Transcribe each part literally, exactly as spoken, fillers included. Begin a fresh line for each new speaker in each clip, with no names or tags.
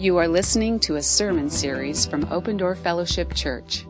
You are listening to a sermon series from Open Door Fellowship Church.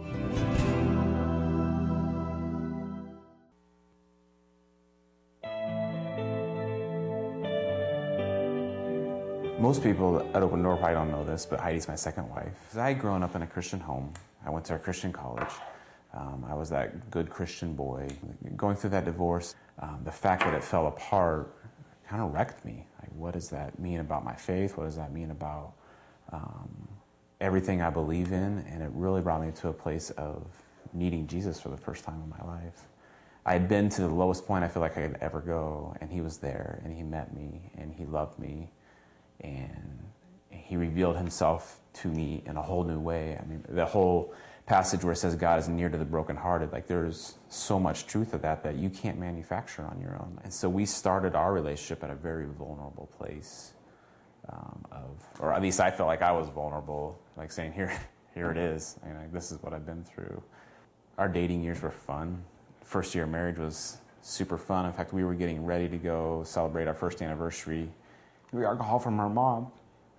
Most people at Open Door probably don't know this, but Heidi's my second wife. I had grown up in a Christian home. I went to a Christian college. Um, I was that good Christian boy. Going through that divorce, um, the fact that it fell apart kind of wrecked me. Like, what does that mean about my faith? What does that mean about um, everything I believe in? And it really brought me to a place of needing Jesus for the first time in my life. I had been to the lowest point I feel like I could ever go, and he was there, and he met me, and he loved me. And he revealed himself to me in a whole new way. I mean, the whole passage where it says God is near to the brokenhearted, like there's so much truth of that that you can't manufacture on your own. And so we started our relationship at a very vulnerable place um, of, or at least I felt like I was vulnerable, like saying, here, here it is. I mean, like, this is what I've been through. Our dating years were fun. First year of marriage was super fun. In fact, we were getting ready to go celebrate our first anniversary. We got a call from her mom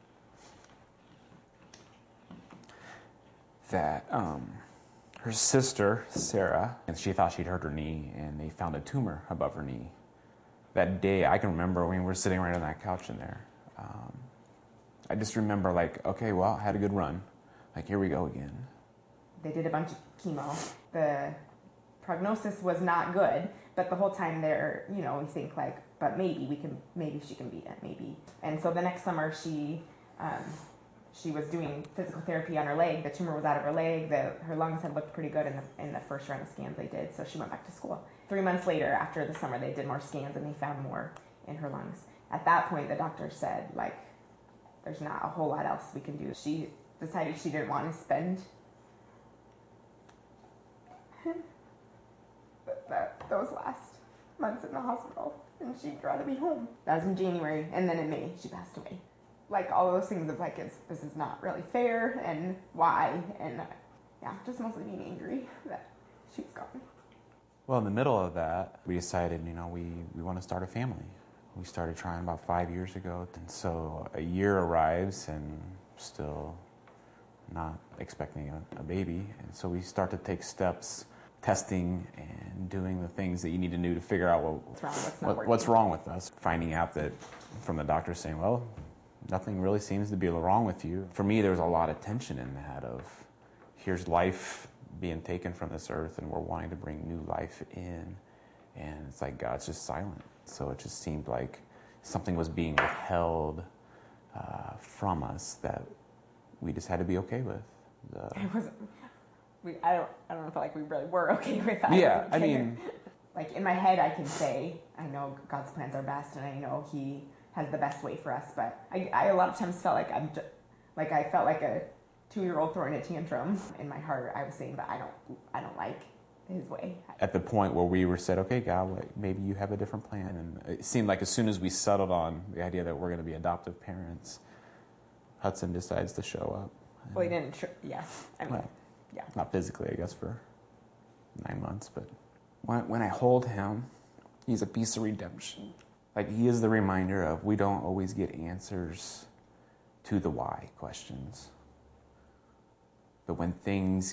that um, her sister, Sarah, and she thought she'd hurt her knee, and they found a tumor above her knee. That day, I can remember when we were sitting right on that couch in there. Um, I just remember like, okay, well, I had a good run. Like, here we go again.
They did a bunch of chemo. The prognosis was not good, but the whole time they're, you know, we think like, but maybe we can, maybe she can beat it, maybe. And so the next summer she, um, she was doing physical therapy on her leg. The tumor was out of her leg. The, her lungs had looked pretty good in the, in the first round of scans they did, so she went back to school. Three months later, after the summer, they did more scans and they found more in her lungs. At that point, the doctor said, like, there's not a whole lot else we can do. She decided she didn't want to spend that, those last months in the hospital, and she'd rather be home. That was in January, and then in May, she passed away. Like, all those things of, like, it's, this is not really fair, and why, and, uh, yeah, just mostly being angry that she was gone.
Well, in the middle of that, we decided, you know, we, we want to start a family. We started trying about five years ago, and so a year arrives, and still not expecting a, a baby, and so we start to take steps, testing and doing the things that you need to do to figure out what,
what's, wrong, what's, not
what, what's wrong with us. Finding out that from the doctor saying, well, nothing really seems to be wrong with you. For me, there was a lot of tension in that of, here's life being taken from this earth, and we're wanting to bring new life in, and it's like God's just silent. So it just seemed like something was being withheld uh, from us that we just had to be okay with. The,
it wasn't. We, I don't. I don't feel like we really were okay with that.
Yeah, I mean,
like in my head, I can say I know God's plans are best, and I know He has the best way for us. But I, I a lot of times felt like I'm, just, like I felt like a two-year-old throwing a tantrum. In my heart, I was saying, but I don't. I don't like His way.
At the point where we were said, okay, God, maybe you have a different plan, and it seemed like as soon as we settled on the idea that we're going to be adoptive parents, Hudson decides to show up.
Well, he didn't. Tr- yeah, I mean.
Well,
Yeah.
Not physically, I guess, for nine months, but when, when I hold him, he's a piece of redemption. Like, he is the reminder of we don't always get answers to the why questions. But when things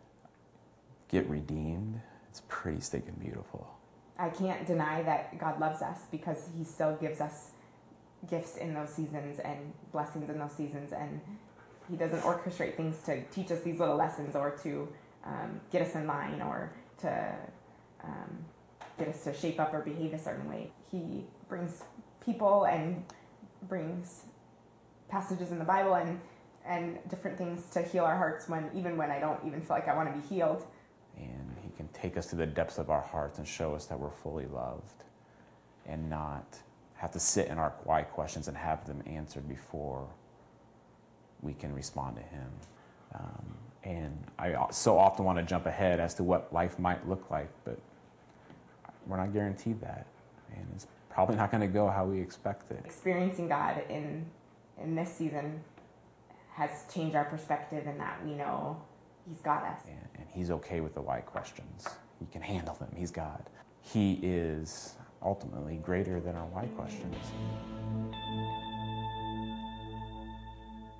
get redeemed, it's pretty stinking beautiful.
I can't deny that God loves us because He still gives us gifts in those seasons and blessings in those seasons, and He doesn't orchestrate things to teach us these little lessons or to um, get us in line or to um, get us to shape up or behave a certain way. He brings people and brings passages in the Bible and, and different things to heal our hearts when even when I don't even feel like I want to be healed.
And He can take us to the depths of our hearts and show us that we're fully loved and not have to sit in our why questions and have them answered before we can respond to Him. Um, and I so often want to jump ahead as to what life might look like, but we're not guaranteed that. And it's probably not going to go how we expect it.
Experiencing God in in this season has changed our perspective in that we know He's got us.
And, and He's okay with the why questions. He can handle them. He's God. He is ultimately greater than our why questions.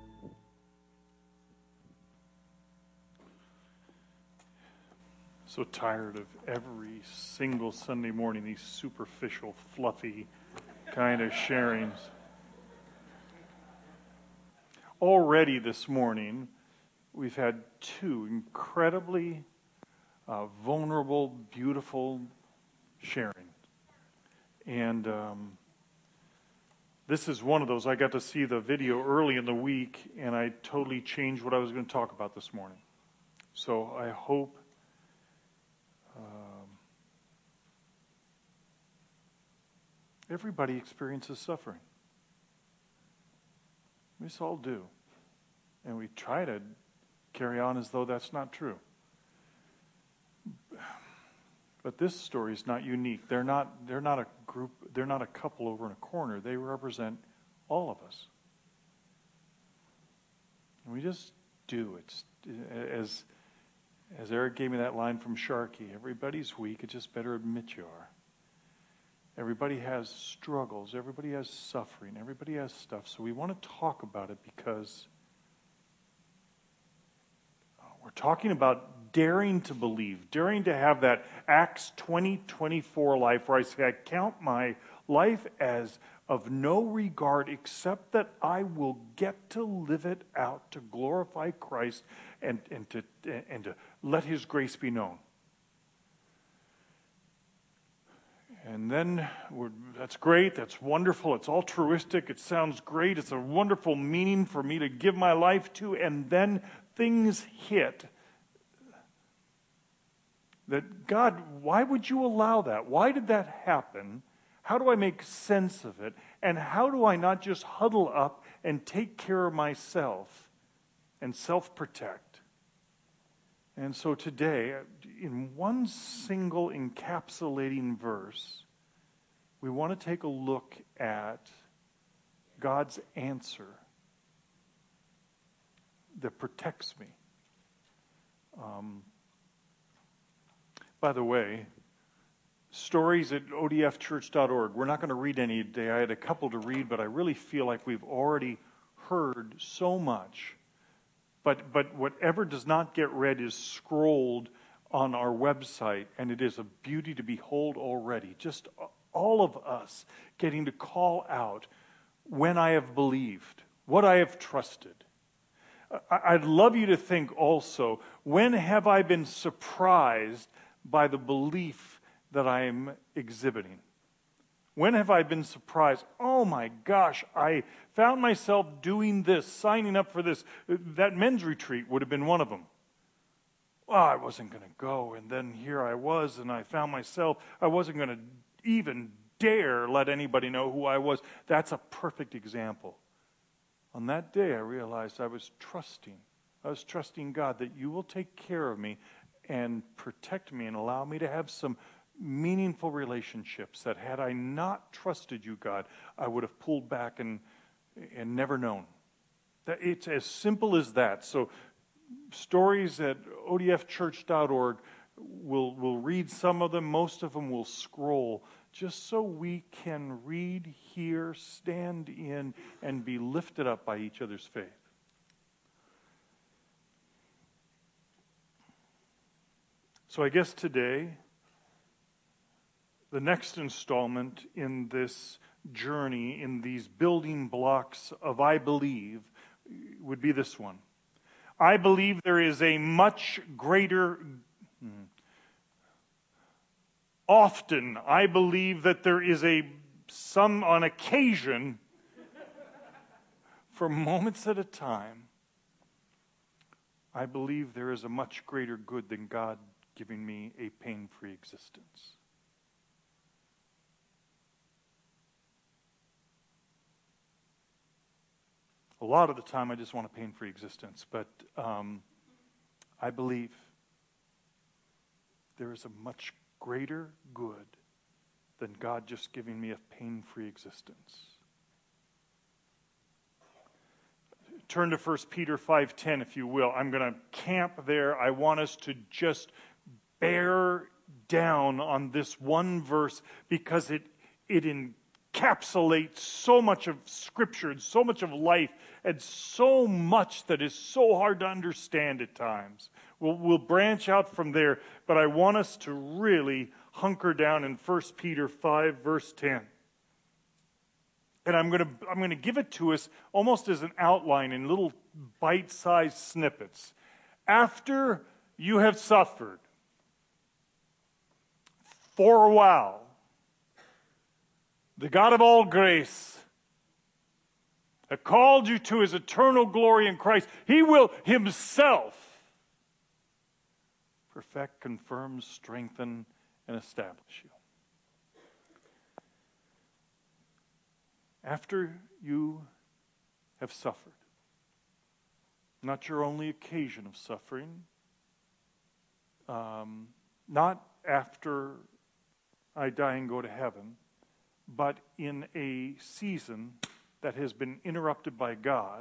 So tired of every single Sunday morning, these superficial, fluffy kind of sharings. Already this morning, we've had two incredibly uh, vulnerable, beautiful sharings. And um, this is one of those. I got to see the video early in the week, and I totally changed what I was going to talk about this morning. So I hope um, everybody experiences suffering. We just all do. And we try to carry on as though that's not true. But this story is not unique. They're not, they're not a group, they're not a couple over in a corner. They represent all of us. And we just do. It's as as Eric gave me that line from Sharkey, everybody's weak, it's just better admit you are. Everybody has struggles, everybody has suffering, everybody has stuff. So we want to talk about it because we're talking about daring to believe, daring to have that Acts twenty twenty-four life where I say, I count my life as of no regard except that I will get to live it out to glorify Christ and, and, to, and to let His grace be known. And then, we're, that's great, that's wonderful, it's altruistic, it sounds great, it's a wonderful meaning for me to give my life to, and then things hit. That, God, why would you allow that? Why did that happen? How do I make sense of it? And how do I not just huddle up and take care of myself and self-protect? And so today, in one single encapsulating verse, we want to take a look at God's answer that protects me. Um, by the way, stories at O D F church dot org. We're not going to read any today. I had a couple to read, but I really feel like we've already heard so much. But but whatever does not get read is scrolled on our website, and it is a beauty to behold already. Just all of us getting to call out when I have believed, what I have trusted. I'd love you to think also, when have I been surprised by the belief that I am exhibiting? When have I been surprised? Oh my gosh, I found myself doing this, signing up for this. That men's retreat would have been one of them. Well, I wasn't going to go, and then here I was, and I found myself, I wasn't going to even dare let anybody know who I was. That's a perfect example. On that day, I realized I was trusting. I was trusting God that you will take care of me and protect me and allow me to have some meaningful relationships that had I not trusted you, God, I would have pulled back and and never known. That it's as simple as that. So stories at O D F church dot org, we'll, we'll read some of them. Most of them will scroll just so we can read, hear, stand in, and be lifted up by each other's faith. So I guess today, the next installment in this journey, in these building blocks of I believe, would be this one. I believe there is a much greater, often I believe that there is a, some on occasion, for moments at a time, I believe there is a much greater good than God giving me a pain-free existence. A lot of the time I just want a pain-free existence, but um, I believe there is a much greater good than God just giving me a pain-free existence. Turn to First Peter five ten, if you will. I'm going to camp there. I want us to just bear down on this one verse because it it encapsulates so much of Scripture and so much of life and so much that is so hard to understand at times. We'll, we'll branch out from there, but I want us to really hunker down in First Peter five, verse ten. And I'm going to I'm going to give it to us almost as an outline in little bite-sized snippets. After you have suffered for a while, the God of all grace that called you to his eternal glory in Christ, he will himself perfect, confirm, strengthen, and establish you. After you have suffered, not your only occasion of suffering, um, not after I die and go to heaven, but in a season that has been interrupted by God,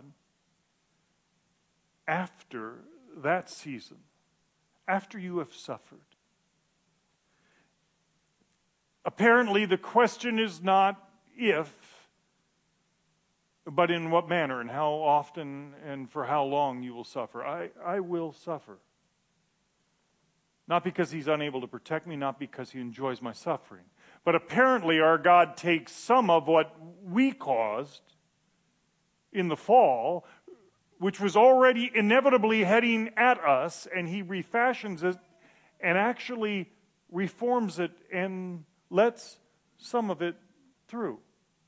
after that season, after you have suffered. Apparently, the question is not if, but in what manner and how often and for how long you will suffer. I, I will suffer. Not because he's unable to protect me, not because he enjoys my suffering. But apparently our God takes some of what we caused in the fall, which was already inevitably heading at us, and he refashions it and actually reforms it and lets some of it through.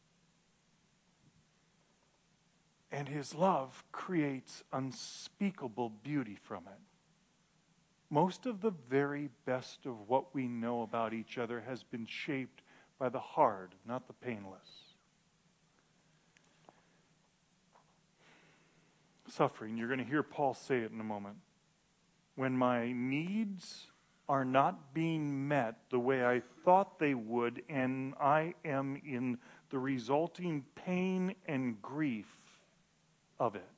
And his love creates unspeakable beauty from it. Most of the very best of what we know about each other has been shaped by the hard, not the painless. Suffering, you're going to hear Paul say it in a moment. When my needs are not being met the way I thought they would, and I am in the resulting pain and grief of it.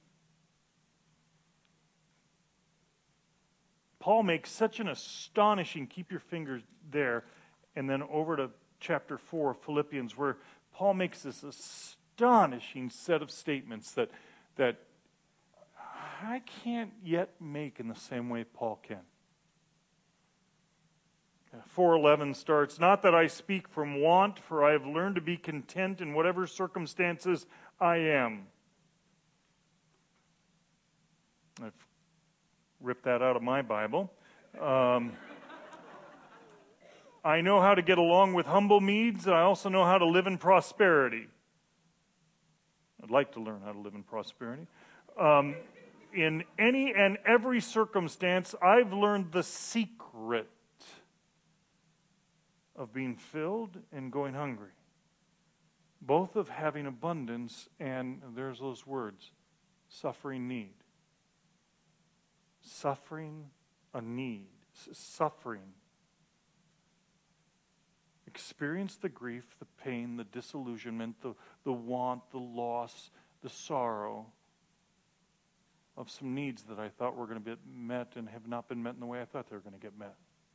Paul makes such an astonishing, keep your fingers there, and then over to chapter four of Philippians, where Paul makes this astonishing set of statements that, that I can't yet make in the same way Paul can. four eleven starts, "Not that I speak from want, for I have learned to be content in whatever circumstances I am." I've ripped that out of my Bible. Um, I know how to get along with humble needs. I also know how to live in prosperity. I'd like to learn how to live in prosperity. Um, in any and every circumstance, I've learned the secret of being filled and going hungry. Both of having abundance and, there's those words, suffering need. Suffering a need. Suffering. Experience the grief, the pain, the disillusionment, the, the want, the loss, the sorrow of some needs that I thought were going to be met and have not been met in the way I thought they were going to get met.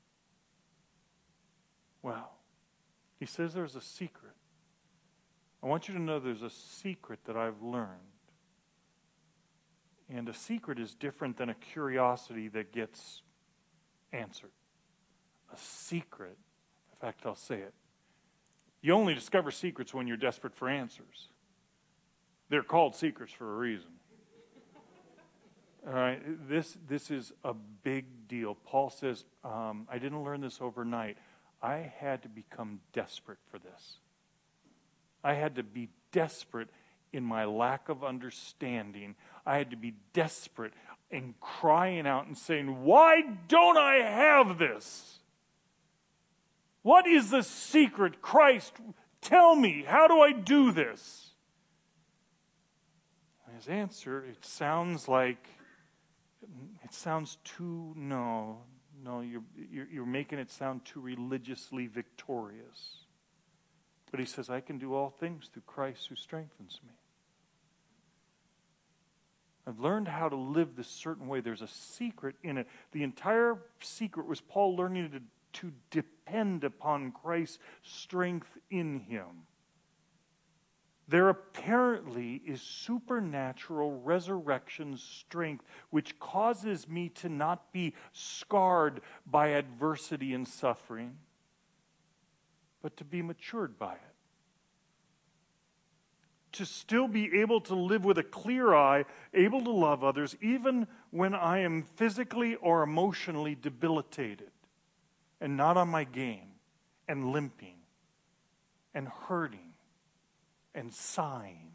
Well, he says there's a secret. I want you to know there's a secret that I've learned. And a secret is different than a curiosity that gets answered. A secret, in fact, I'll say it. You only discover secrets when you're desperate for answers. They're called secrets for a reason. All right, this, this is a big deal. Paul says, um, I didn't learn this overnight. I had to become desperate for this. I had to be desperate in my lack of understanding. I had to be desperate and crying out and saying, why don't I have this? What is the secret? Christ, tell me, how do I do this? His answer, it sounds like, it sounds too, no, no, you're, you're, you're making it sound too religiously victorious. But he says, I can do all things through Christ who strengthens me. I've learned how to live this certain way. There's a secret in it. The entire secret was Paul learning to, to depend upon Christ's strength in him. there apparently is supernatural resurrection strength which causes me to not be scarred by adversity and suffering, but to be matured by it. To still be able to live with a clear eye, able to love others, even when I am physically or emotionally debilitated and not on my game and limping and hurting and sighing.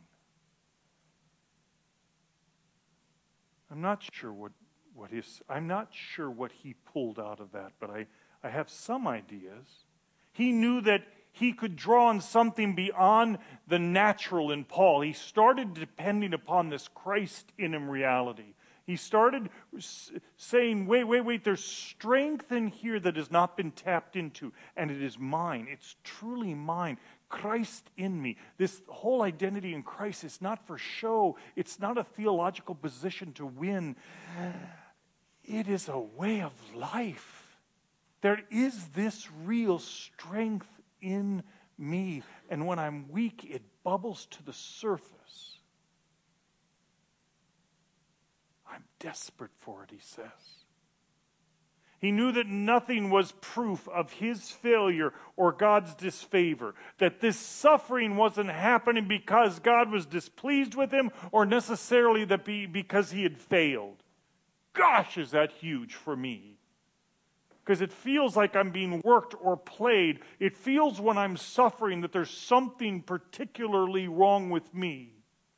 I'm not sure what, what his, I'm not sure what he pulled out of that, but I, I have some ideas. He knew that he could draw on something beyond the natural in Paul. He started depending upon this Christ in him reality. He started saying, wait, wait, wait, there's strength in here that has not been tapped into, and it is mine. It's truly mine. Christ in me. This whole identity in Christ is not for show. It's not a theological position to win. It is a way of life. There is this real strength in me, and when I'm weak, it bubbles to the surface. I'm desperate for it, he says. He knew that nothing was proof of his failure or God's disfavor, that this suffering wasn't happening because God was displeased with him or necessarily that be because he had failed. Gosh, is that huge for me. Because it feels like I'm being worked or played. It feels when I'm suffering that there's something particularly wrong with me.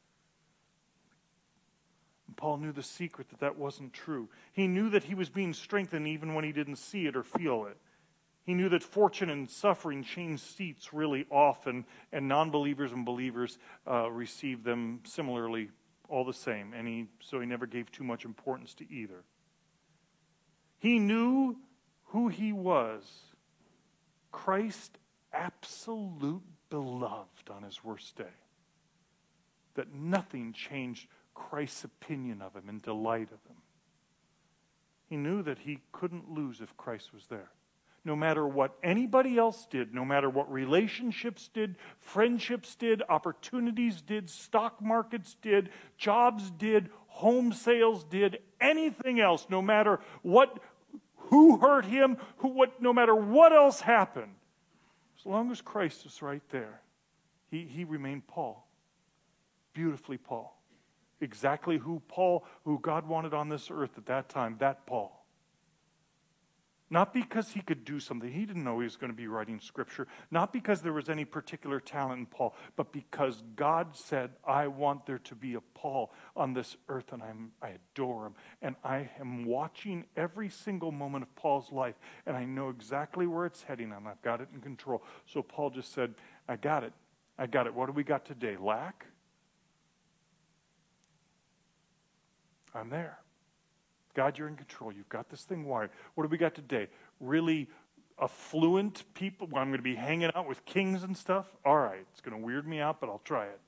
Paul knew the secret that that wasn't true. He knew that he was being strengthened even when he didn't see it or feel it. He knew that fortune and suffering change seats really often, and non-believers and believers uh, receive them similarly, all the same. And he, so he never gave too much importance to either. He knew who he was, Christ, absolute beloved on his worst day. That nothing changed Christ's opinion of him and delight of him. He knew that he couldn't lose if Christ was there. No matter what anybody else did, no matter what relationships did, friendships did, opportunities did, stock markets did, jobs did, home sales did, anything else, no matter what, who hurt him, who, what, no matter what else happened, as long as Christ was right there, he, he remained Paul. Beautifully Paul. Exactly who Paul, who God wanted on this earth at that time, that Paul. Not because he could do something. He didn't know he was going to be writing Scripture. Not because there was any particular talent in Paul, but because God said, I want there to be a Paul on this earth, and I'm, I adore him. And I am watching every single moment of Paul's life, and I know exactly where it's heading, and I've got it in control. So Paul just said, I got it. I got it. What do we got today? Lack? I'm there. God, you're in control. You've got this thing wired. What do we got today? Really affluent people? Well, I'm going to be hanging out with kings and stuff? All right. It's going to weird me out, but I'll try it.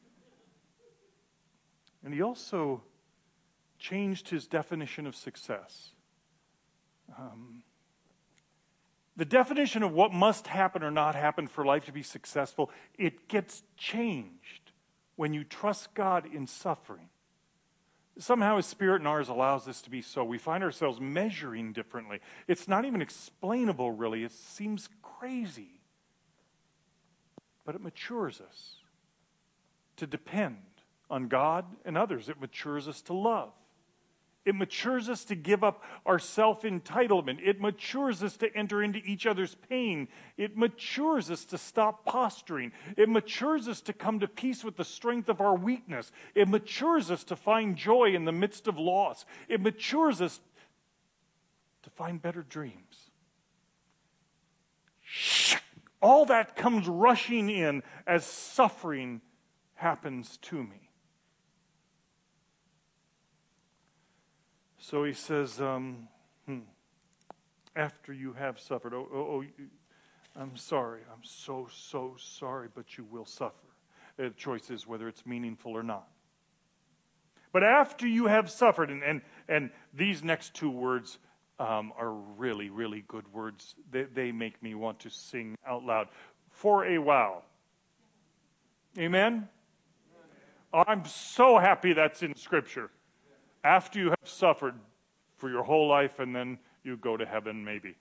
And he also changed his definition of success. Um, the definition of what must happen or not happen for life to be successful, it gets changed when you trust God in suffering. Somehow his Spirit in ours allows this to be so. We find ourselves measuring differently. It's not even explainable, really. It seems crazy. But it matures us to depend on God and others. It matures us to love. It matures us to give up our self-entitlement. It matures us to enter into each other's pain. It matures us to stop posturing. It matures us to come to peace with the strength of our weakness. It matures us to find joy in the midst of loss. It matures us to find better dreams. All that comes rushing in as suffering happens to me. So he says, um, hmm, after you have suffered, oh, oh, oh, I'm sorry, I'm so, so sorry, but you will suffer. The choice is whether it's meaningful or not. But after you have suffered, and, and, and these next two words um, are really, really good words. They, they make me want to sing out loud. For a while. Amen? I'm so happy that's in Scripture. After you have suffered for your whole life and then you go to heaven, maybe.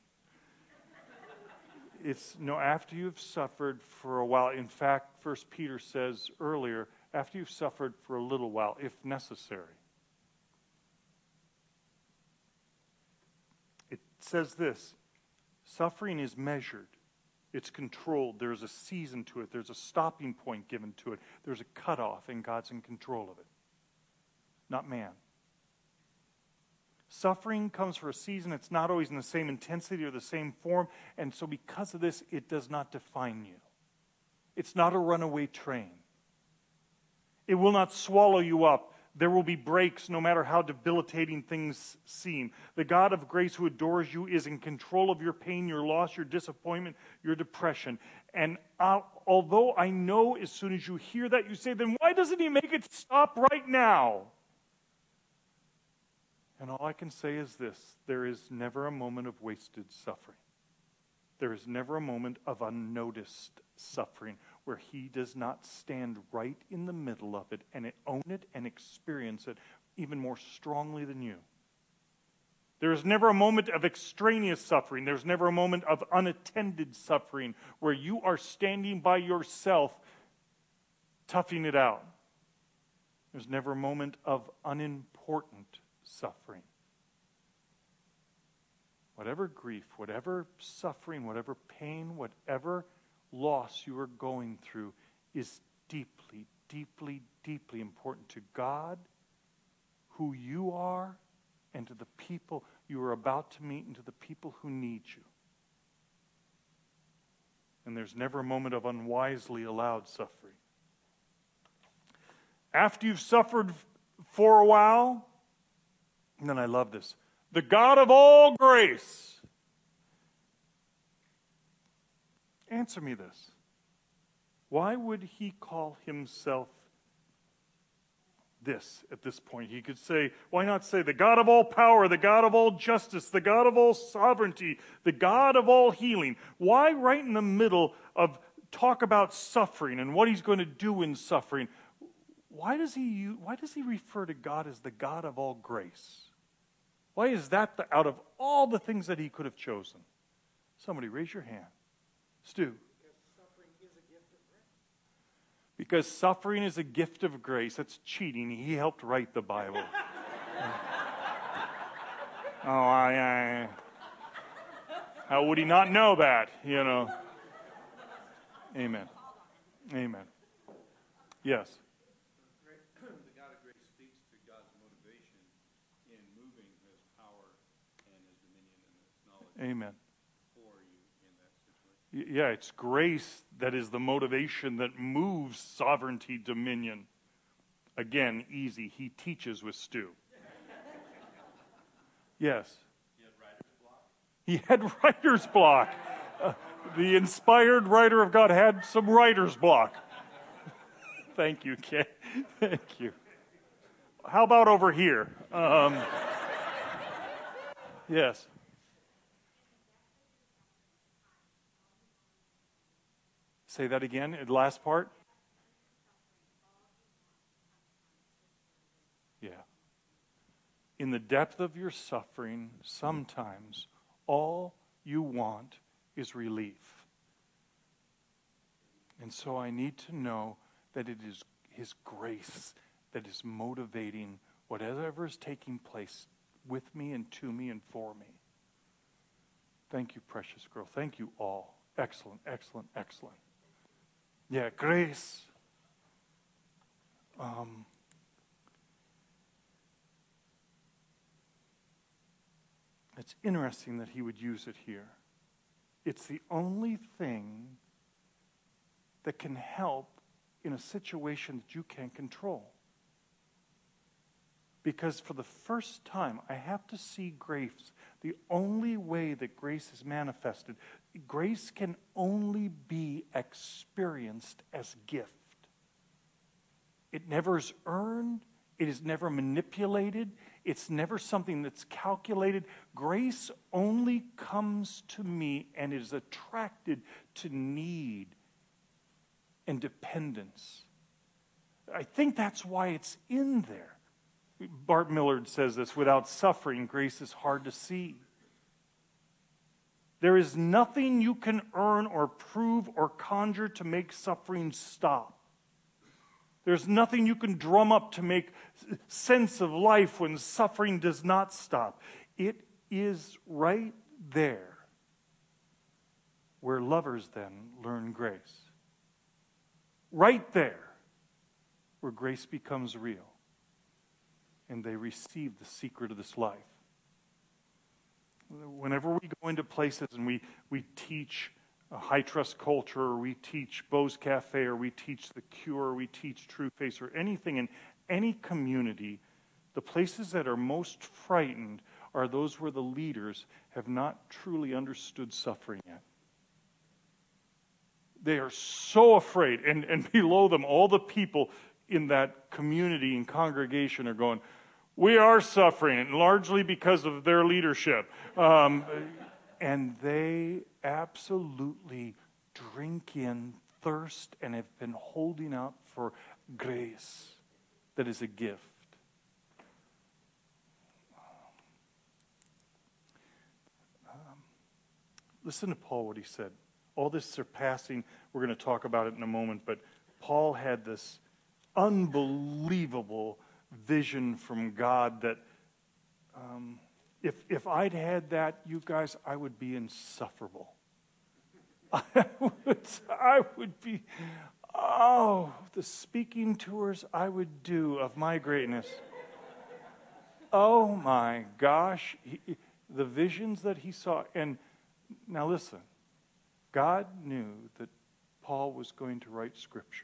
It's, no, after you've suffered for a while. In fact, First Peter says earlier, after you've suffered for a little while, if necessary. It says this, suffering is measured. It's controlled. There's a season to it. There's a stopping point given to it. There's a cutoff, and God's in control of it, not man. Suffering comes for a season. It's not always in the same intensity or the same form, and so because of this, it does not define you. It's not a runaway train. It will not swallow you up. There will be breaks no matter how debilitating things seem. The God of grace who adores you is in control of your pain, your loss, your disappointment, your depression. And uh, although I know as soon as you hear that, you say, then why doesn't he make it stop right now? And all I can say is this, there is never a moment of wasted suffering. There is never a moment of unnoticed suffering where he does not stand right in the middle of it and own it and experience it even more strongly than you. There is never a moment of extraneous suffering. There's never a moment of unattended suffering where you are standing by yourself, toughing it out. There's never a moment of unimportant suffering. Whatever grief, whatever suffering, whatever pain, whatever loss you are going through is deeply, deeply, deeply important to God, who you are, and to the people you are about to meet, and to the people who need you. And there's never a moment of unwisely allowed suffering. After you've suffered for a while, and then I love this, the God of all grace. Answer me this. Why would he call himself this at this point? He could say, why not say the God of all power, the God of all justice, the God of all sovereignty, the God of all healing? Why right in the middle of talk about suffering and what he's going to do in suffering? Why does he, why does he refer to God as the God of all grace? Why is that the, out of all the things that he could have chosen? Somebody raise your hand. Stu. Because suffering is a gift of grace. That's cheating. He helped write the Bible. oh, I, I... How would he not know that, you know? Amen. Amen. Yes. Amen. Yeah, it's grace that is the motivation that moves sovereignty, dominion. Again, easy. He teaches with Stu. Yes. He had writer's block. He had writer's block. Uh, the inspired writer of God had some writer's block. Thank you, Kay. Thank you. How about over here? Um, yes. Say that again, the last part. Yeah. In the depth of your suffering, sometimes all you want is relief. And so I need to know that it is his grace that is motivating whatever is taking place with me and to me and for me. Thank you, precious girl. Thank you all. Excellent, excellent, excellent. Yeah, grace. Um, it's interesting that he would use it here. It's the only thing that can help in a situation that you can't control. Because for the first time, I have to see grace. The only way that grace is manifested, grace can only be experienced as gift. It never is earned. It is never manipulated. It's never something that's calculated. Grace only comes to me and is attracted to need and dependence. I think that's why it's in there. Bart Millard says this, without suffering, grace is hard to see. There is nothing you can earn or prove or conjure to make suffering stop. There's nothing you can drum up to make sense of life when suffering does not stop. It is right there where lovers then learn grace. Right there where grace becomes real and they receive the secret of this life. Whenever we go into places and we, we teach a high trust culture, or we teach Bo's Cafe, or we teach The Cure, or we teach True Face, or anything in any community, the places that are most frightened are those where the leaders have not truly understood suffering yet. They are so afraid, and, and below them, all the people in that community and congregation are going, we are suffering, and largely because of their leadership. Um, and they absolutely drink in thirst and have been holding out for grace that is a gift. Um, listen to Paul, what he said. All this surpassing, we're going to talk about it in a moment, but Paul had this unbelievable vision from God that um, if if I'd had that, you guys, I would be insufferable. I would, I would be, oh, the speaking tours I would do of my greatness. Oh my gosh, he, the visions that he saw. And now listen, God knew that Paul was going to write Scripture.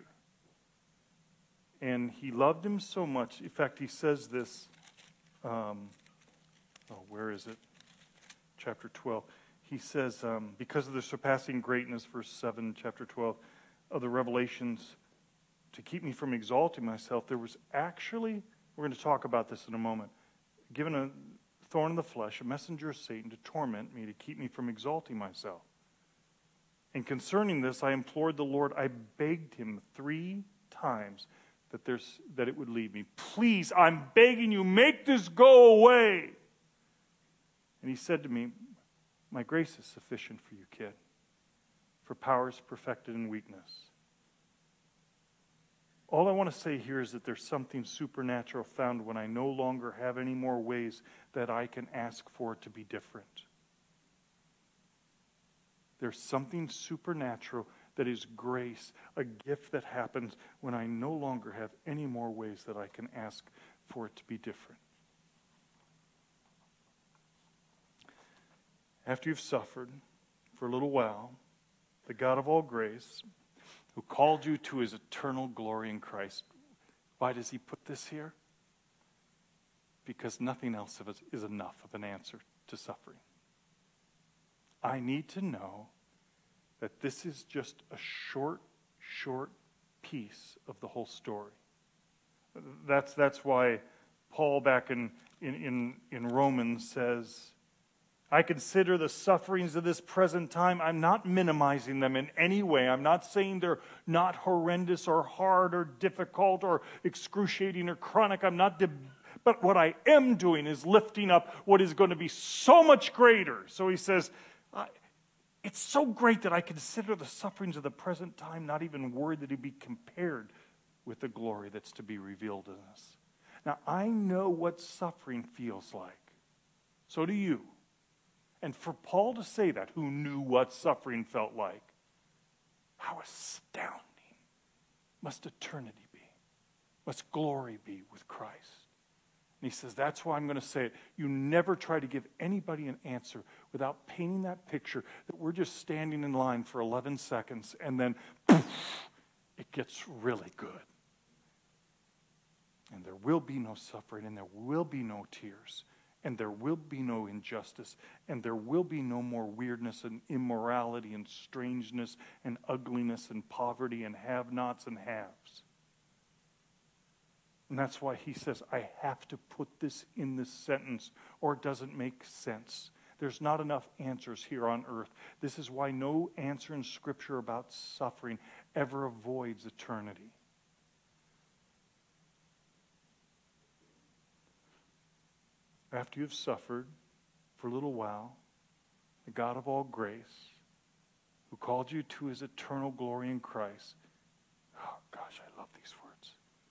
And he loved him so much. In fact, he says this, um, oh, where is it? Chapter twelve. He says, um, because of the surpassing greatness, verse seven, chapter twelve, of the revelations, to keep me from exalting myself, there was actually, we're going to talk about this in a moment, given a thorn in the flesh, a messenger of Satan to torment me, to keep me from exalting myself. And concerning this, I implored the Lord, I begged him three times that there's that it would leave me. Please, I'm begging you, make this go away. And he said to me, my grace is sufficient for you, kid, for power is perfected in weakness. All I want to say here is that there's something supernatural found when I no longer have any more ways that I can ask for it to be different. There's something supernatural that is grace, a gift that happens when I no longer have any more ways that I can ask for it to be different. After you've suffered for a little while, the God of all grace, who called you to his eternal glory in Christ, why does he put this here? Because nothing else is enough of an answer to suffering. I need to know that this is just a short, short piece of the whole story. That's that's why Paul back in, in, in, in Romans says, I consider the sufferings of this present time, I'm not minimizing them in any way. I'm not saying they're not horrendous or hard or difficult or excruciating or chronic. I'm not, de- but what I am doing is lifting up what is going to be so much greater. So he says, I, it's so great that I consider the sufferings of the present time not even worthy to be compared with the glory that's to be revealed in us. Now, I know what suffering feels like. So do you. And for Paul to say that, who knew what suffering felt like, how astounding must eternity be? Must glory be with Christ? And he says, that's why I'm going to say it. You never try to give anybody an answer without painting that picture that we're just standing in line for eleven seconds and then poof, it gets really good. And there will be no suffering and there will be no tears. And there will be no injustice, and there will be no more weirdness and immorality and strangeness and ugliness and poverty and have-nots and haves. And that's why he says, I have to put this in this sentence, or it doesn't make sense. There's not enough answers here on earth. This is why no answer in Scripture about suffering ever avoids eternity. After you've suffered for a little while, the God of all grace, who called you to his eternal glory in Christ. Oh, gosh, I love these words.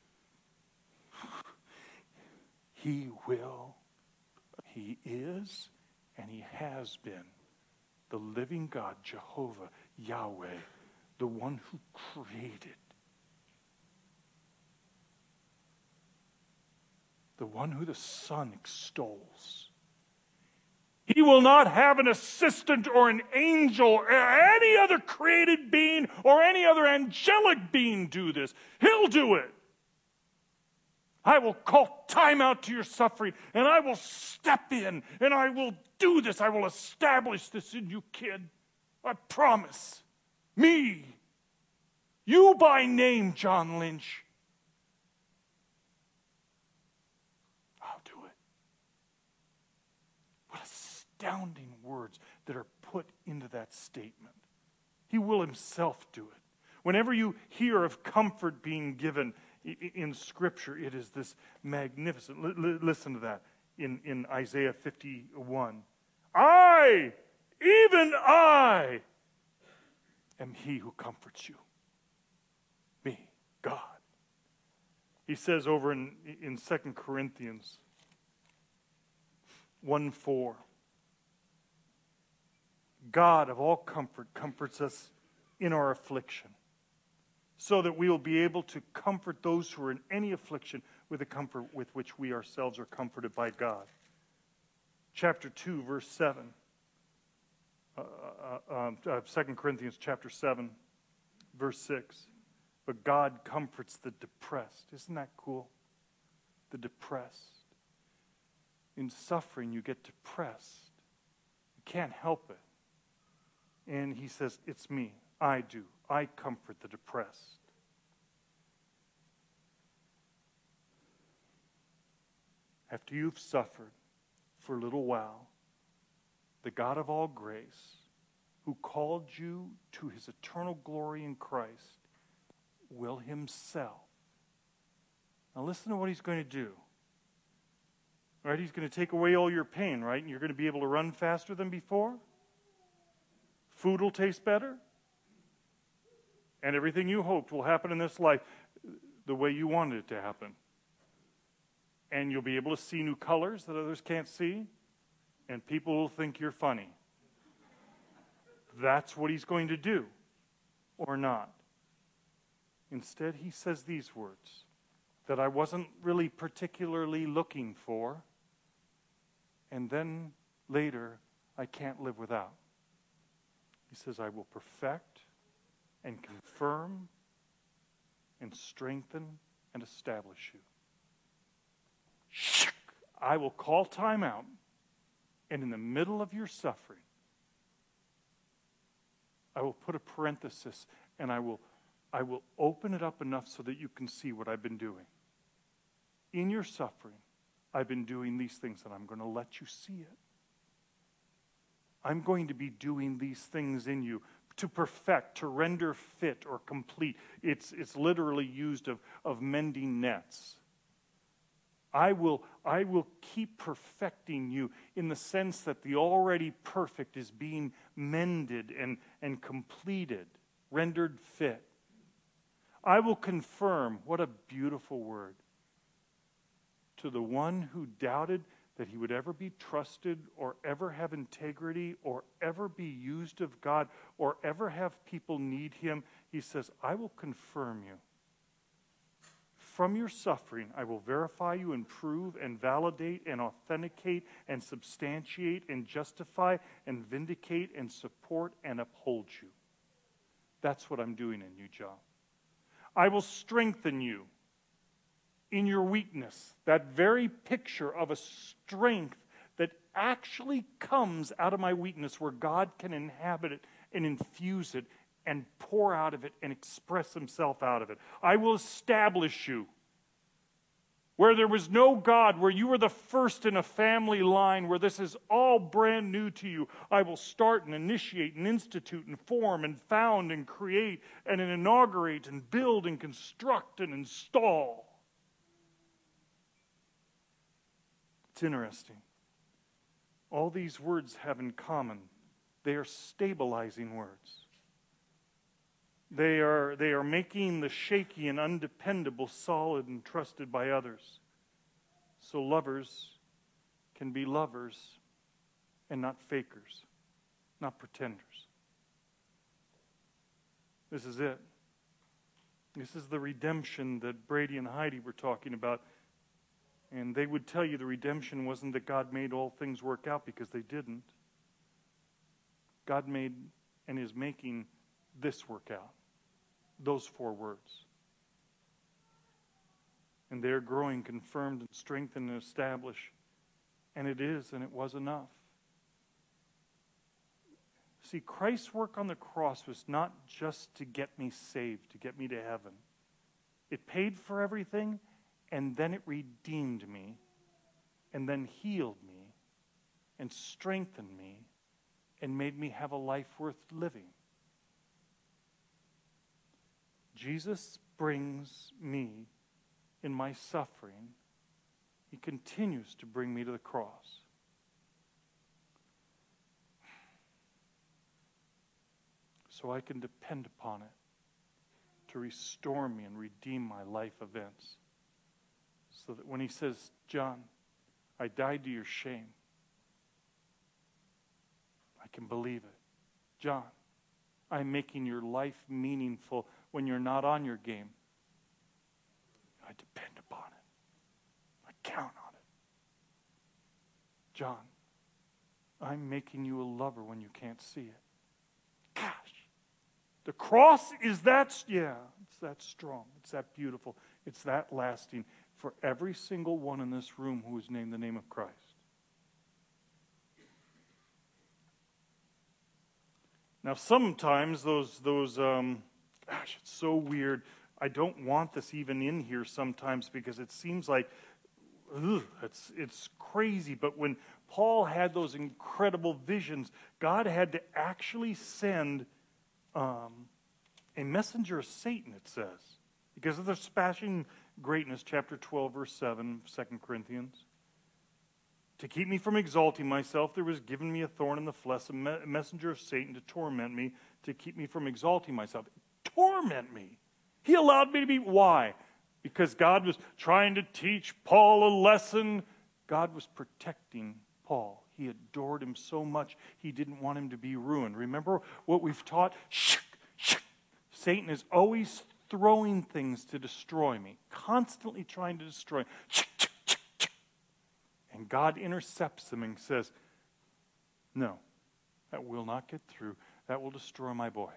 He will, he is, and he has been the living God, Jehovah, Yahweh, the one who created, the one who the Son extols. He will not have an assistant or an angel or any other created being or any other angelic being do this. He'll do it. I will call time out to your suffering, and I will step in, and I will do this. I will establish this in you, kid. I promise. Me. You by name, John Lynch. I'll do it. What astounding words that are put into that statement. He will himself do it. Whenever you hear of comfort being given in Scripture, it is this magnificent. L- l- listen to that in, in Isaiah fifty-one. I, even I, am he who comforts you. Me, God. He says over in, in Second Corinthians one four, God of all comfort comforts us in our affliction, so that we will be able to comfort those who are in any affliction with the comfort with which we ourselves are comforted by God. Chapter two, verse seven. Uh, uh, um, uh, Second Corinthians chapter seven, verse six. But God comforts the depressed. Isn't that cool? The depressed. In suffering, you get depressed. You can't help it. And he says, it's me. I do. I comfort the depressed. After you've suffered for a little while, the God of all grace, who called you to his eternal glory in Christ, will himself. Now listen to what he's going to do. Right? He's going to take away all your pain, right? And you're going to be able to run faster than before. Food will taste better. And everything you hoped will happen in this life the way you wanted it to happen. And you'll be able to see new colors that others can't see. And people will think you're funny. That's what he's going to do. Or not. Instead, he says these words that I wasn't really particularly looking for. And then later, I can't live without. He says, I will perfect and confirm and strengthen and establish you. I will call time out, and in the middle of your suffering, I will put a parenthesis, and I will, I will open it up enough so that you can see what I've been doing. In your suffering, I've been doing these things, and I'm going to let you see it. I'm going to be doing these things in you to perfect, to render fit or complete. It's, it's literally used of, of mending nets. I will, I will keep perfecting you in the sense that the already perfect is being mended and, and completed, rendered fit. I will confirm, what a beautiful word, to the one who doubted that he would ever be trusted or ever have integrity or ever be used of God or ever have people need him. He says, I will confirm you. From your suffering, I will verify you and prove and validate and authenticate and substantiate and justify and vindicate and support and uphold you. That's what I'm doing in you, John. I will strengthen you in your weakness. That very picture of a strength that actually comes out of my weakness, where God can inhabit it and infuse it and pour out of it and express himself out of it. I will establish you. where there was no God, where you were the first in a family line, where this is all brand new to you. I will start and initiate and institute and form and found and create and inaugurate and build and construct and install. It's interesting. All these words have in common, they are stabilizing words. They are, they are making the shaky and undependable solid and trusted by others. So lovers can be lovers and not fakers, not pretenders. This is it. This is the redemption that Brady and Heidi were talking about. And they would tell you the redemption wasn't that God made all things work out, because they didn't. God made and is making this work out. Those four words. And they're growing, confirmed, and strengthened, and established. And it is, and it was enough. See, Christ's work on the cross was not just to get me saved, to get me to heaven. It paid for everything, and then it redeemed me, and then healed me, and strengthened me, and made me have a life worth living. Jesus brings me in my suffering. He continues to bring me to the cross. So I can depend upon it to restore me and redeem my life events. So that when he says, John, I died to your shame, I can believe it. John, I'm making your life meaningful when you're not on your game. I depend upon it. I count on it. John, I'm making you a lover when you can't see it. Gosh, the cross is that, yeah, it's that strong. It's that beautiful. It's that lasting for every single one in this room who is named the name of Christ. Now, sometimes those, those um, gosh, it's so weird. I don't want this even in here sometimes because it seems like, ugh, it's, it's crazy. But when Paul had those incredible visions, God had to actually send um, a messenger of Satan, it says. Because of their surpassing greatness, chapter twelve, verse seven, Second Corinthians. To keep me from exalting myself, there was given me a thorn in the flesh, a, me- a messenger of Satan to torment me, to keep me from exalting myself. Torment me. He allowed me to be. Why? Because God was trying to teach Paul a lesson. God was protecting Paul. He adored him so much, he didn't want him to be ruined. Remember what we've taught? Satan is always throwing things to destroy me, constantly trying to destroy me. And God intercepts them and says, no, that will not get through. That will destroy my boy.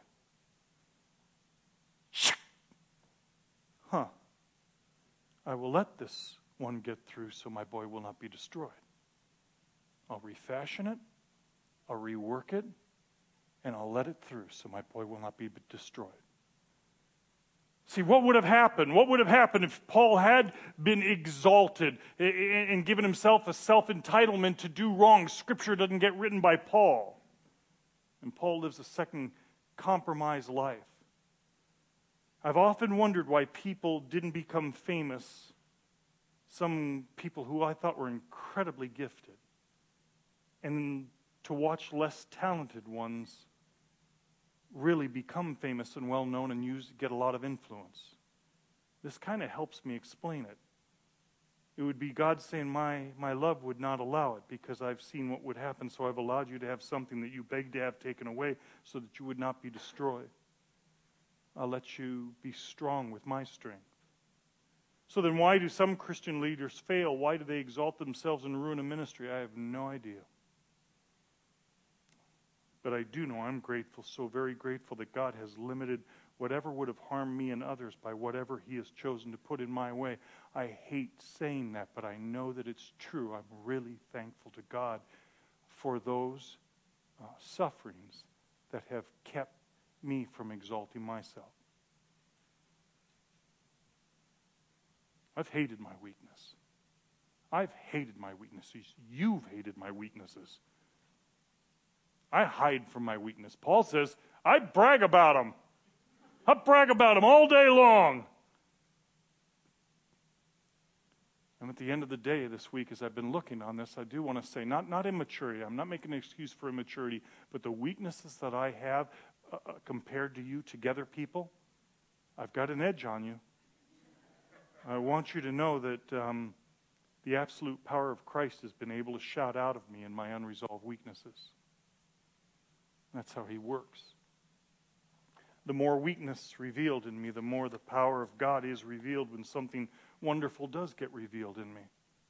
Huh. I will let this one get through so my boy will not be destroyed. I'll refashion it, I'll rework it, and I'll let it through so my boy will not be destroyed. See, what would have happened? What would have happened if Paul had been exalted and given himself a self-entitlement to do wrong? Scripture doesn't get written by Paul. And Paul lives a second compromised life. I've often wondered why people didn't become famous. Some people who I thought were incredibly gifted. And to watch less talented ones really become famous and well-known and use get a lot of influence. This kind of helps me explain it. It would be God saying, my, my love would not allow it because I've seen what would happen, so I've allowed you to have something that you begged to have taken away so that you would not be destroyed. I'll let you be strong with my strength. So then why do some Christian leaders fail? Why do they exalt themselves and ruin a ministry? I have no idea. But I do know I'm grateful, so very grateful that God has limited whatever would have harmed me and others by whatever he has chosen to put in my way. I hate saying that, but I know that it's true. I'm really thankful to God for those uh, sufferings that have kept me from exalting myself. I've hated my weakness. I've hated my weaknesses. You've hated my weaknesses. I hide from my weakness. Paul says, I brag about them. I brag about them all day long. And at the end of the day this week, as I've been looking on this, I do want to say, not, not immaturity. I'm not making an excuse for immaturity, but the weaknesses that I have uh, compared to you together, people, I've got an edge on you. I want you to know that um, the absolute power of Christ has been able to shout out of me in my unresolved weaknesses. That's how he works. The more weakness revealed in me, the more the power of God is revealed when something wonderful does get revealed in me.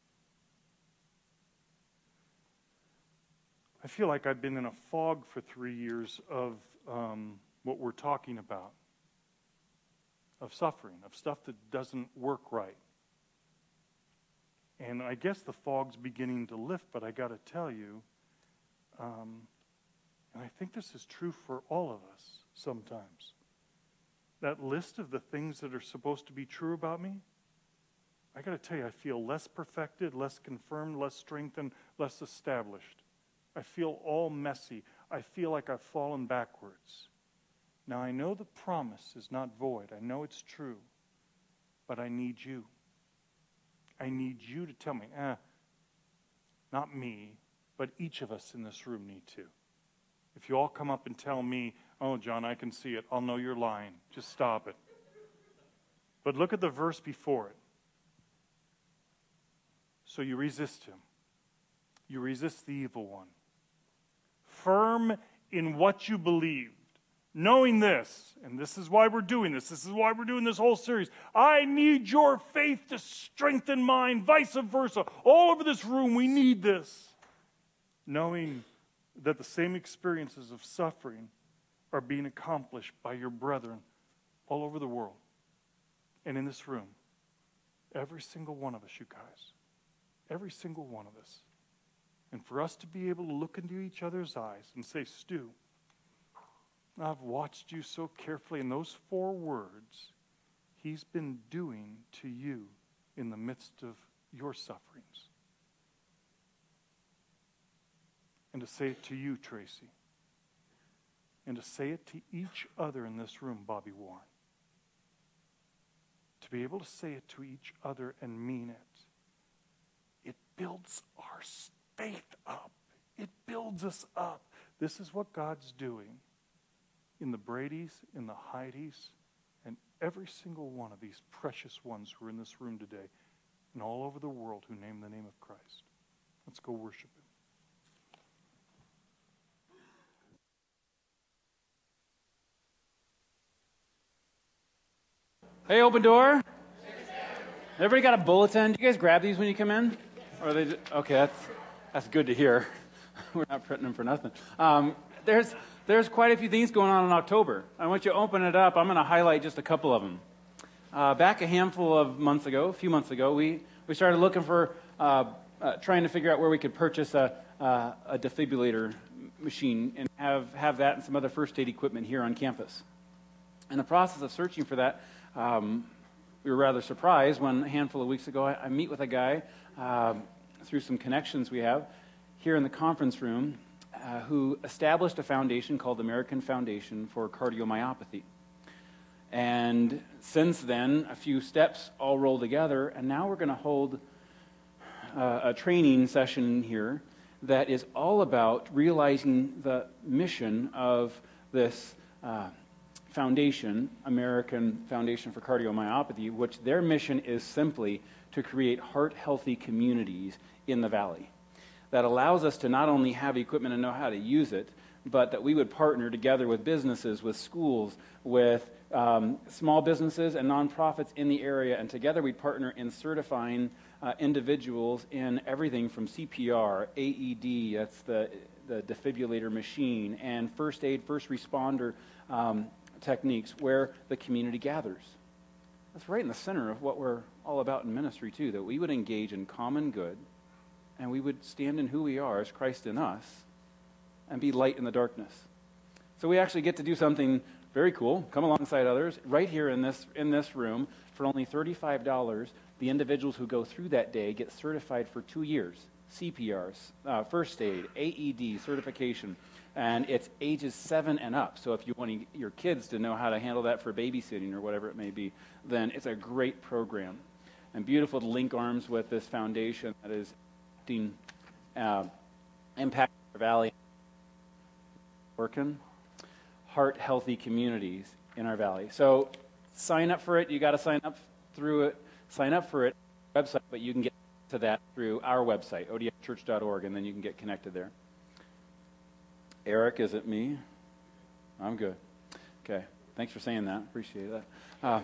I feel like I've been in a fog for three years of um, what we're talking about, of suffering, of stuff that doesn't work right. And I guess the fog's beginning to lift, but I got to tell you, um, and I think this is true for all of us sometimes, that list of the things that are supposed to be true about me, I got to tell you, I feel less perfected, less confirmed, less strengthened, less established. I feel all messy. I feel like I've fallen backwards. Now, I know the promise is not void. I know it's true. But I need you. I need you to tell me, eh, not me, but each of us in this room need to. If you all come up and tell me, oh, John, I can see it, I'll know you're lying. Just stop it. But look at the verse before it. So you resist him. You resist the evil one. Firm in what you believed. Knowing this, and this is why we're doing this, this is why we're doing this whole series. I need your faith to strengthen mine, vice versa. All over this room, we need this. Knowing that the same experiences of suffering are being accomplished by your brethren all over the world. And in this room, every single one of us, you guys, every single one of us. And for us to be able to look into each other's eyes and say, Stu, I've watched you so carefully, in those four words, he's been doing to you in the midst of your sufferings. And to say it to you, Tracy. And to say it to each other in this room, Bobby Warren. To be able to say it to each other and mean it. It builds our faith up. It builds us up. This is what God's doing in the Bradys, in the Heidies, and every single one of these precious ones who are in this room today and all over the world who name the name of Christ. Let's go worship him.
Hey, Open Door. Everybody got a bulletin? Do you guys grab these when you come in? Or are they just, okay, that's that's good to hear. We're not printing them for nothing. Um, there's there's quite a few things going on in October. I want you to open it up. I'm going to highlight just a couple of them. Uh, back a handful of months ago, a few months ago, we, we started looking for, uh, uh, trying to figure out where we could purchase a, uh, a defibrillator machine and have, have that and some other first aid equipment here on campus. In the process of searching for that, Um, we were rather surprised when a handful of weeks ago I, I meet with a guy uh, through some connections we have here in the conference room uh, who established a foundation called the American Foundation for Cardiomyopathy. And since then, a few steps all roll together, and now we're going to hold uh, a training session here that is all about realizing the mission of this uh, foundation, American Foundation for Cardiomyopathy, which their mission is simply to create heart-healthy communities in the valley. That allows us to not only have equipment and know how to use it, but that we would partner together with businesses, with schools, with um, small businesses and nonprofits in the area, and together we'd partner in certifying uh, individuals in everything from C P R, A E D, that's the, the defibrillator machine, and first aid, first responder um, techniques where the community gathers. That's right in the center of what we're all about in ministry too, that we would engage in common good and we would stand in who we are as Christ in us and be light in the darkness. So we actually get to do something very cool, come alongside others, right here in this in this room, for only thirty-five dollars, the individuals who go through that day get certified for two years, C P R, uh, first aid, A E D certification, and it's ages seven and up. So if you want your kids to know how to handle that for babysitting or whatever it may be, then it's a great program. And beautiful to link arms with this foundation that is being uh, impacting our valley, working heart-healthy communities in our valley. So sign up for it. You got to sign up through it. Sign up for it on our website, but you can get to that through our website, O D F church dot org, and then you can get connected there. Eric, is it me? I'm good. Okay. Thanks for saying that. Appreciate that. Uh,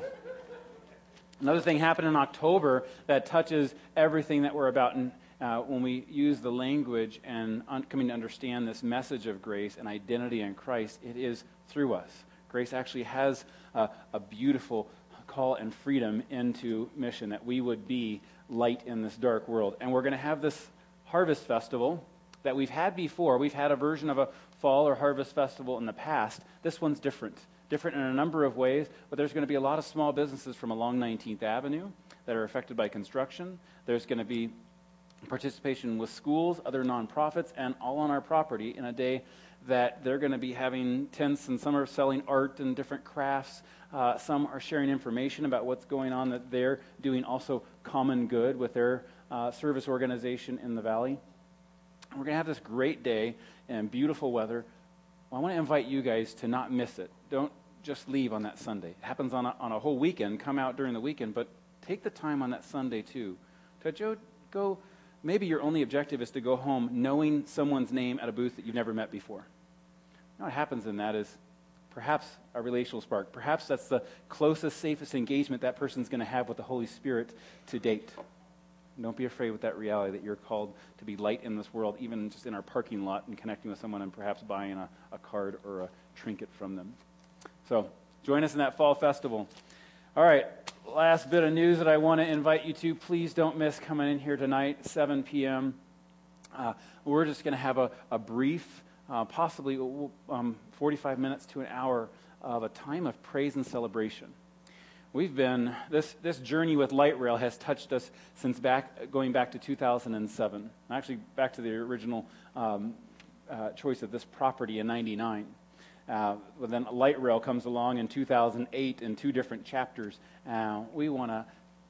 another thing happened in October that touches everything that we're about in, uh, when we use the language and un- coming to understand this message of grace and identity in Christ, it is through us. Grace actually has uh, a beautiful call and freedom into mission, that we would be light in this dark world. And we're going to have this harvest festival that we've had before. We've had a version of a fall or harvest festival in the past. This one's different. Different in a number of ways, but there's going to be a lot of small businesses from along nineteenth Avenue that are affected by construction. There's going to be participation with schools, other nonprofits, and all on our property in a day that they're going to be having tents, and some are selling art and different crafts. Uh, some are sharing information about what's going on that they're doing, also common good with their uh, service organization in the valley. And we're going to have this great day and beautiful weather. Well, I want to invite you guys to not miss it. Don't just leave on that Sunday. It happens on a, on a whole weekend. Come out during the weekend, but take the time on that Sunday too to Joe, go. Maybe your only objective is to go home knowing someone's name at a booth that you've never met before. You know what happens in that is perhaps a relational spark. Perhaps that's the closest, safest engagement that person's going to have with the Holy Spirit to date. Don't be afraid with that reality that you're called to be light in this world, even just in our parking lot and connecting with someone and perhaps buying a, a card or a trinket from them. So join us in that fall festival. All right, last bit of news that I want to invite you to. Please don't miss coming in here tonight, seven p.m. Uh, we're just going to have a, a brief, uh, possibly um, forty-five minutes to an hour of a time of praise and celebration. We've been, this, this journey with Light Rail has touched us since back, going back to two thousand seven. Actually, back to the original um, uh, choice of this property in ninety-nine. Uh, but then Light Rail comes along in two thousand eight in two different chapters. Uh, we want to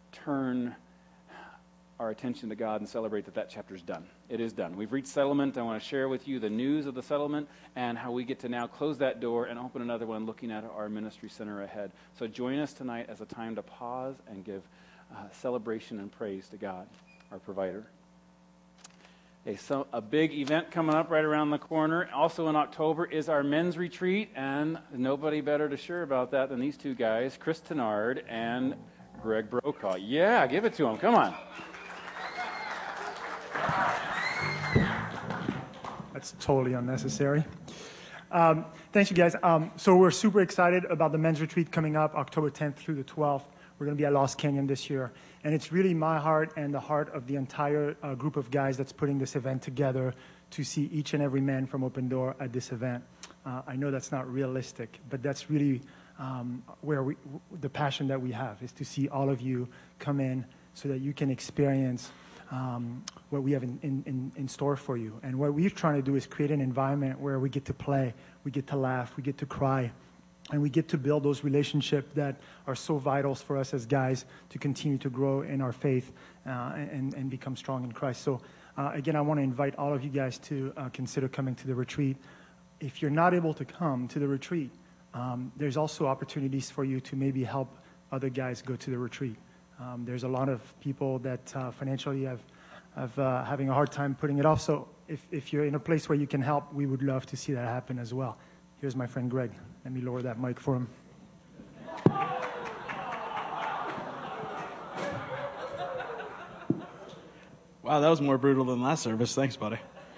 turn our attention to God and celebrate that that chapter's done. It is done. We've reached settlement. I want to share with you the news of the settlement and how we get to now close that door and open another one looking at our ministry center ahead. So join us tonight as a time to pause and give uh, celebration and praise to God, our provider. Okay, so a big event coming up right around the corner. Also in October is our men's retreat, and nobody better to share about that than these two guys, Chris Tenard and Greg Brokaw. Yeah, give it to them. Come on.
That's totally unnecessary. Um, thanks, you guys. Um, so we're super excited about the men's retreat coming up October tenth through the twelfth. We're going to be at Lost Canyon this year. And it's really my heart and the heart of the entire uh, group of guys that's putting this event together to see each and every man from Open Door at this event. Uh, I know that's not realistic, but that's really um, where we, the passion that we have is to see all of you come in so that you can experience um, what we have in, in, in store for you. And what we're trying to do is create an environment where we get to play, we get to laugh, we get to cry, and we get to build those relationships that are so vital for us as guys to continue to grow in our faith uh, and, and become strong in Christ. So uh, again, I want to invite all of you guys to uh, consider coming to the retreat. If you're not able to come to the retreat, um, there's also opportunities for you to maybe help other guys go to the retreat. Um, there's a lot of people that uh, financially have, have uh, having a hard time putting it off. So if, if you're in a place where you can help, we would love to see that happen as well. Here's my friend Greg. Let me lower that mic for him.
Wow, that was more brutal than last service. Thanks, buddy.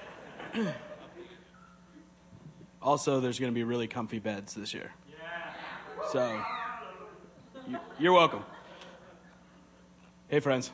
Also, there's going to be really comfy beds this year. So, you're welcome. Hey, friends.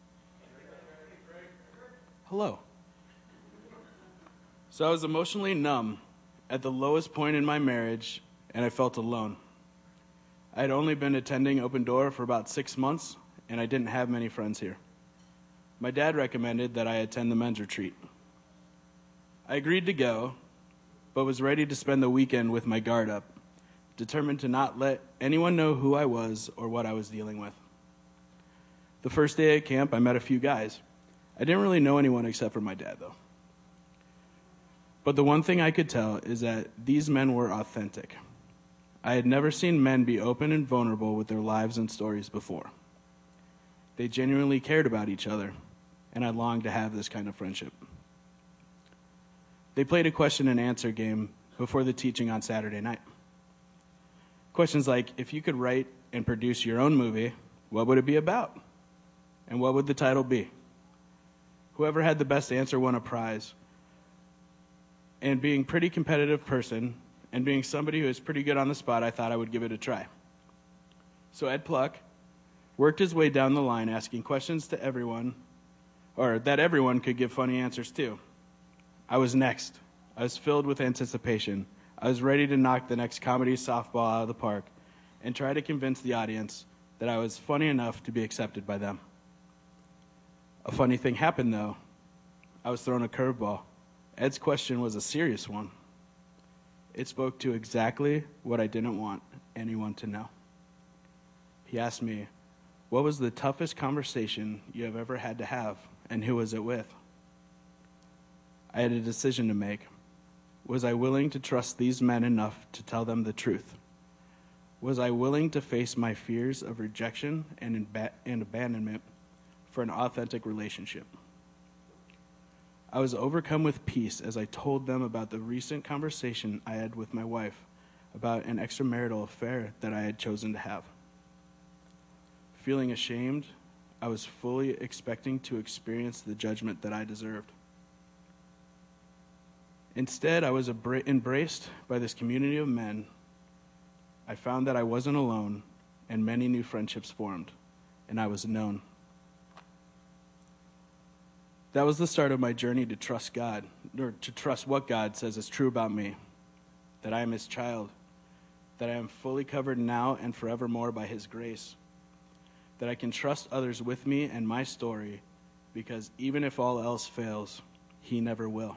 Hello. So I was emotionally numb at the lowest point in my marriage and I felt alone. I had only been attending Open Door for about six months, and I didn't have many friends here. My dad recommended that I attend the men's retreat. I agreed to go, but was ready to spend the weekend with my guard up, determined to not let anyone know who I was or what I was dealing with. The first day at camp, I met a few guys. I didn't really know anyone except for my dad, though. But the one thing I could tell is that these men were authentic. I had never seen men be open and vulnerable with their lives and stories before. They genuinely cared about each other, and I longed to have this kind of friendship. They played a question and answer game before the teaching on Saturday night. Questions like, if you could write and produce your own movie, what would it be about? And what would the title be? Whoever had the best answer won a prize. And being a pretty competitive person, and being somebody who is pretty good on the spot, I thought I would give it a try. So Ed Pluck worked his way down the line asking questions to everyone, or that everyone could give funny answers to. I was next. I was filled with anticipation. I was ready to knock the next comedy softball out of the park and try to convince the audience that I was funny enough to be accepted by them. A funny thing happened, though. I was thrown a curveball. Ed's question was a serious one. It spoke to exactly what I didn't want anyone to know. He asked me, what was the toughest conversation you have ever had to have, and who was it with? I had a decision to make. Was I willing to trust these men enough to tell them the truth? Was I willing to face my fears of rejection and, imba- and abandonment for an authentic relationship? I was overcome with peace as I told them about the recent conversation I had with my wife about an extramarital affair that I had chosen to have. Feeling ashamed, I was fully expecting to experience the judgment that I deserved. Instead, I was abra- embraced by this community of men. I found that I wasn't alone, and many new friendships formed, and I was known. That was the start of my journey to trust God, or to trust what God says is true about me, that I am his child, that I am fully covered now and forevermore by his grace, that I can trust others with me and my story, because even if all else fails, he never will.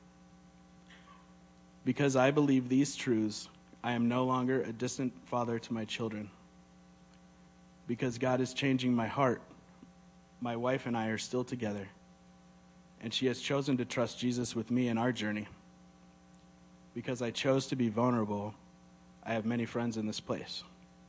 Because I believe these truths, I am no longer a distant father to my children. Because God is changing my heart, my wife and I are still together, and she has chosen to trust Jesus with me in our journey. Because I chose to be vulnerable, I have many friends in this place.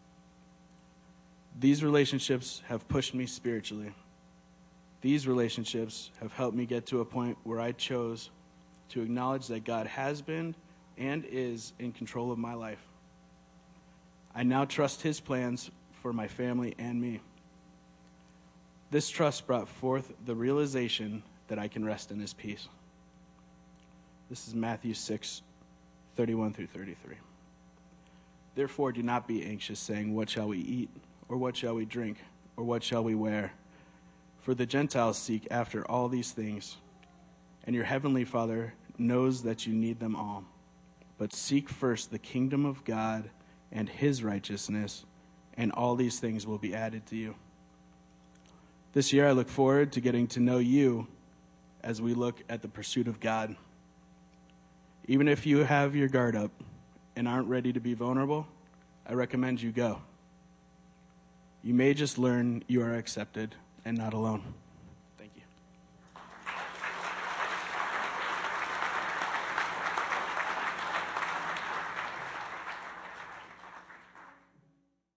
These relationships have pushed me spiritually. These relationships have helped me get to a point where I chose to acknowledge that God has been and is in control of my life. I now trust his plans for my family and me. This trust brought forth the realization that I can rest in his peace. This is Matthew six, thirty-one through thirty-three. Therefore, do not be anxious, saying, what shall we eat? Or what shall we drink? Or what shall we wear? For the Gentiles seek after all these things, and your heavenly Father knows that you need them all. But seek first the kingdom of God and his righteousness, and all these things will be added to you. This year, I look forward to getting to know you as we look at the pursuit of God. Even if you have your guard up and aren't ready to be vulnerable, I recommend you go. You may just learn you are accepted and not alone.